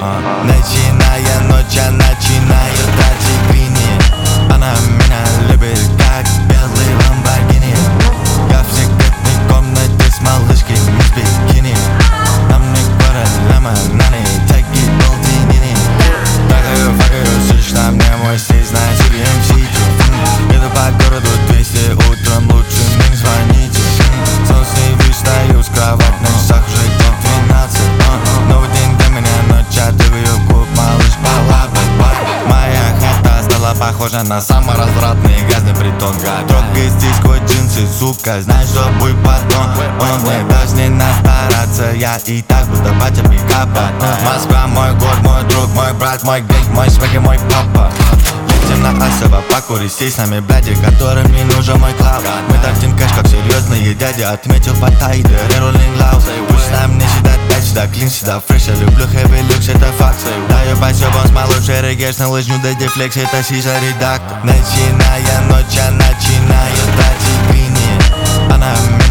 Начиная ночь, начинает тратить грини. Она меня любит, как белый ламборгини. Я в секретной комнате с малышкой из бикини. Нам не проблема, на ней такие полтинини. Факаю, слышно мне мой стиль, знаете, МС. Еду по городу 200, утром лучше не звоните. Солнце не встаю с кровати, на часах уже до 12. Новый день для меня, ночь, отдыхаю клуб, малыш, балабай. Моя хата стала похожа на саморазвратный газный притон. Трогай здесь сквозь джинсы, сука, знаешь, что будет потом. Он не даст не настараться, я и так буду батя пикапа. Москва, мой город, мой друг, мой брат, мой гейк, мой свек и мой папа. Летим на Асово, покурить, сей с нами бляди, которым не нужен мой клав. Мы тратим кэш, как серьезные дяди, отметил по тайде, рероллинг лаус. Пусть нам не сюда, дай сюда, клин сюда, фреш, я люблю хэви люкс, это факт. Даю посёбан с малышей, регеш на лыжню, да дефлекс, это сиза редактор. Начиная ночь, начинает тратить грини. Она меня